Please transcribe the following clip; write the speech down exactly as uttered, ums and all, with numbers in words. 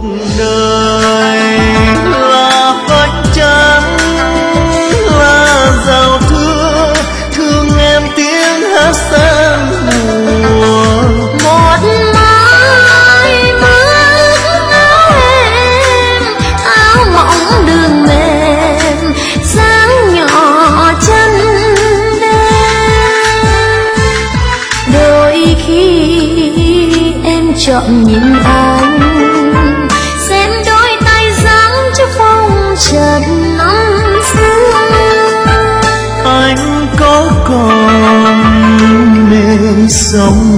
đời là vách trắng, là rào thưa thương em tiếng hát sang mùa. Một mái mướt áo em, áo mỏng đường mềm, dáng nhỏ chân đen. Đôi khi em chọn nhìn anh, xem đôi tay dáng chiếc phong trần năm xưa. Anh có còn mê sóng